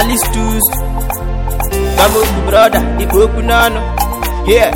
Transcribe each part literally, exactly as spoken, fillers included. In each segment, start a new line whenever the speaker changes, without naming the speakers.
Alice Tools. Come on, brother, the open on. Yeah.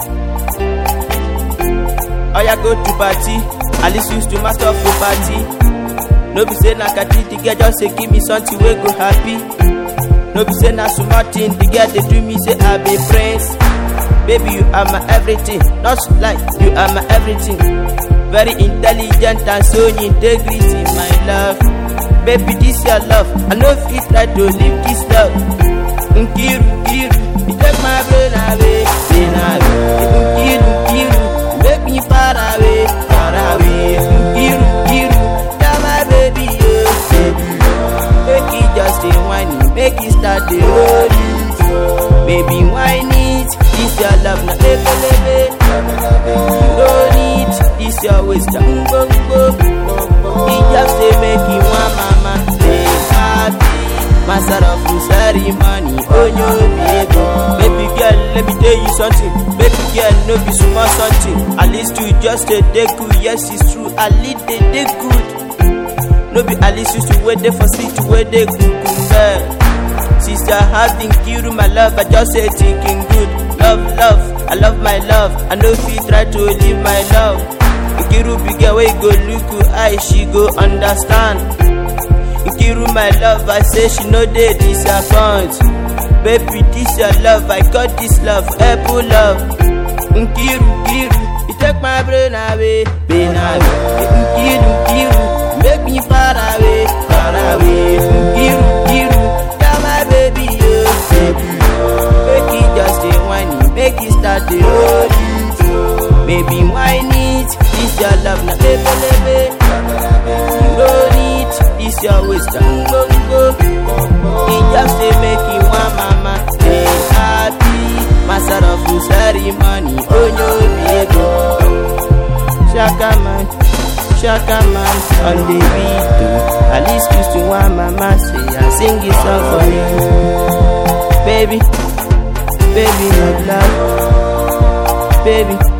Oh, yeah, go to party. Alice used to master for party. No be say na kati the girl just say give me something we go happy. No be say na so Martin the girl they do me say I be friends. Baby you are my everything, not like you are my everything. Very intelligent and so integrity my love. Baby this your love, I know fit try to live this love. Nkiru, Nkiru, you take my brain away, brain away. Nkiru, Nkiru, make me far away, far away. Nkiru, Nkiru, you're my baby, oh, baby. Make it just a whiny, make it start the holy. Baby whine it, this your love, na lebe lebe. You don't need this your wisdom, go go. It just a make you one mama, stay happy. Master of the ceremony, oh no baby. Baby girl, let me tell you something. Baby girl, no be small something. At least you just a day good, yes it's true. At least they did good. No be at least used to wait there for sweet, wait they good, good. Sister having Nkiru, my love, I just say thinking good. Love, love, I love my love. I know if you try to leave my love. Nkiru big girl, way go look who I, she go understand. Nkiru, my love, I say she know they disappoint. Baby, this your love, I got this love, apple love. Nkiru, Nkiru, you take my brain away, brain away. Nkiru, Nkiru, make me far away, far away. Nkiru, Nkiru, you're my baby, oh, baby. Make it just a whiny, make it start the holy. Baby, whine it, this your love, na lebe lebe. You don't need this your wisdom, go go. It just a make you one mama, stay happy. Master of the ceremony, oh no baby. Shaka man, Shaka man, on the beat too. At least used to one mama say I sing it song for you. Baby, baby, my love, baby.